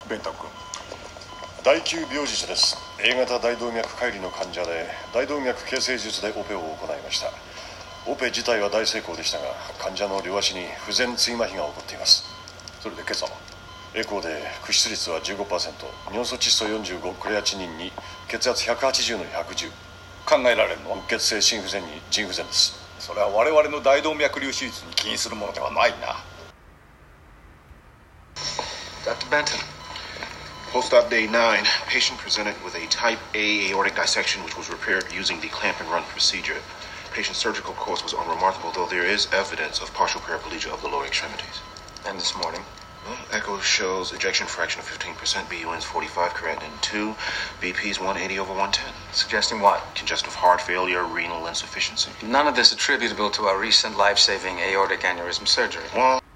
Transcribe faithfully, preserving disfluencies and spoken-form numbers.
弁太君。 第きゅう病実です。 A 型大動脈解離の患者で大動脈形成術でオペを行いました。オペ自体は大成功でしたが、患者の両足に不全椎麻痺が起こっています。 それで今朝はエコーで屈出率は じゅうごパーセント、 尿素窒素よんじゅうご、クレアチニンに、血圧ひゃくはちじゅうのひゃくじゅう。 考えられるのはうっ血性心不全に腎不全です。 それは我々の大動脈瘤手術に起因するものではないな。 Doctor Benton, post-op day nine, patient presented with a type A aortic dissection which was repaired using the clamp and run procedure. Patient's surgical course was unremarkable, though there is evidence of partial paraplegia of the lower extremities. And this morning? Well, echo shows ejection fraction of fifteen percent, B U N's forty-five, creatinine two, B P's one eighty over one ten. Suggesting what? Congestive heart failure, renal insufficiency. None of this attributable to our recent life-saving aortic aneurysm surgery. Well...